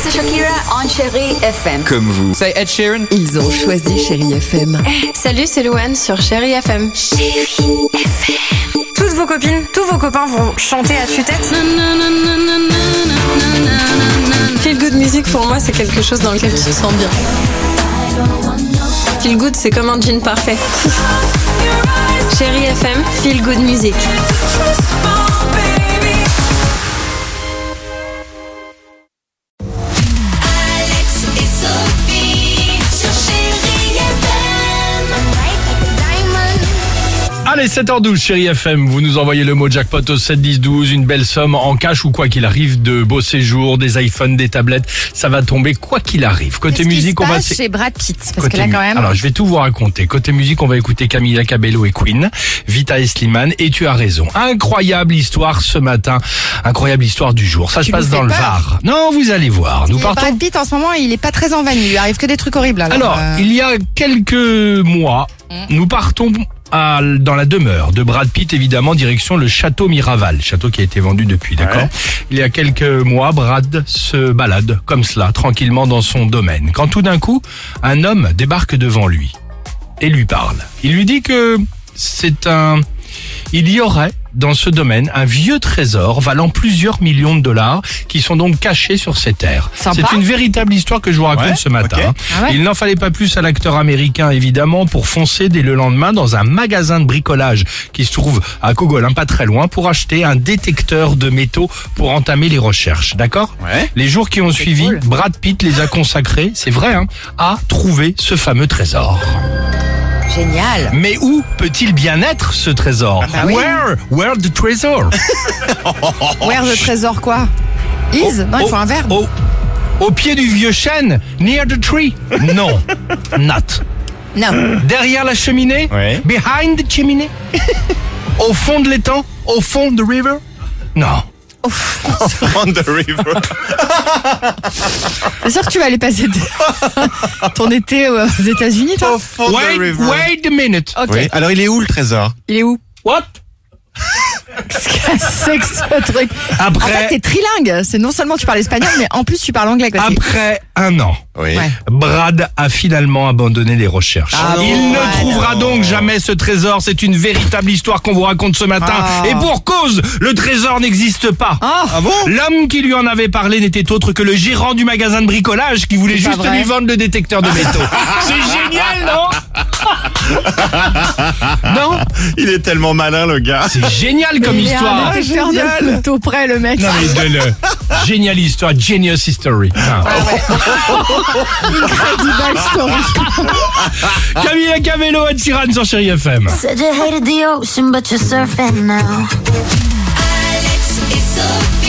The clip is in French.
c'est Shakira on Chérie FM. Comme vous. C'est Ed Sheeran. Ils ont choisi Chérie FM. Salut, c'est Louane sur Chérie FM. Chérie FM. Toutes vos copines, tous vos copains vont chanter à tue-tête. Feel good music pour moi, c'est quelque chose dans lequel tu te sens bien. Feel good, c'est comme un jean parfait. Chérie FM, feel good music. Allez, 7h12, Chérie FM, vous nous envoyez le mot jackpot au 7-10-12, une belle somme en cash ou quoi qu'il arrive, de beaux séjours, des iPhones, des tablettes, ça va tomber quoi qu'il arrive. Côté musique, on va... chez Brad Pitt, parce Côté que là quand même... Alors, je vais tout vous raconter. Côté musique, on va écouter Camila Cabello et Queen, Vita et Slimane, et tu as raison. Incroyable histoire ce matin, incroyable histoire du jour. Ça se passe dans le Var. Non, vous allez voir. Nous partons... Brad Pitt en ce moment, il est pas très en vanille, il lui arrive que des trucs horribles. Alors, il y a quelques mois, nous partons... dans la demeure de Brad Pitt, évidemment, direction le château Miraval, château qui a été vendu depuis, d'accord ? Il y a quelques mois, Brad se balade comme cela, tranquillement dans son domaine, quand tout d'un coup, un homme débarque devant lui et lui parle. Il lui dit que il y aurait dans ce domaine un vieux trésor valant plusieurs millions de dollars qui sont donc cachés sur ces terres. Sympa. C'est une véritable histoire que je vous raconte ce matin. ok. Ah ouais. Il n'en fallait pas plus à l'acteur américain, évidemment, pour foncer dès le lendemain dans un magasin de bricolage qui se trouve à Cogolin, pas très loin, pour acheter un détecteur de métaux pour entamer les recherches. D'accord ? Ouais. Les jours qui ont suivi, cool. Brad Pitt les a consacrés, c'est vrai, à trouver ce fameux trésor. Génial. Mais où peut-il bien être, ce trésor ? Bah oui. Where the treasure ? Where the trésor quoi? Is? Non, il faut un verbe. Au pied du vieux chêne, near the tree ? Non, not. Non. Derrière la cheminée ? Ouais. Behind the chimney ? Au fond de l'étang ? Au fond de river ? Non. On the river. C'est sûr que tu vas aller passer ton été aux États-Unis, toi? Au fond de river. Wait a minute. Ok. Oui. Alors, il est où le trésor? Il est où? What ? Qu'est-ce que c'est que ce truc? Après- En fait, t'es trilingue. C'est non seulement tu parles espagnol, mais en plus tu parles anglais. Quoi. Après un an, Oui. Ouais. Brad a finalement abandonné les recherches. Ah Il bon, ne ouais, trouvera donc jamais ce trésor. C'est une véritable histoire qu'on vous raconte ce matin. Ah. Et pour cause, le trésor n'existe pas. Ah bon? L'homme qui lui en avait parlé n'était autre que le gérant du magasin de bricolage qui voulait C'est pas juste vrai. lui vendre le détecteur de métaux. C'est génial, non? Non? Il est tellement malin, le gars. C'est génial comme Il est histoire. un détecteur de métaux près, le mec. Non mais génial histoire, genius history. Ah. Incredible story. Camila Cabello et Sheeran sur Chérie FM. Said you hated the ocean, but you're surfing now. Alex et Sophie.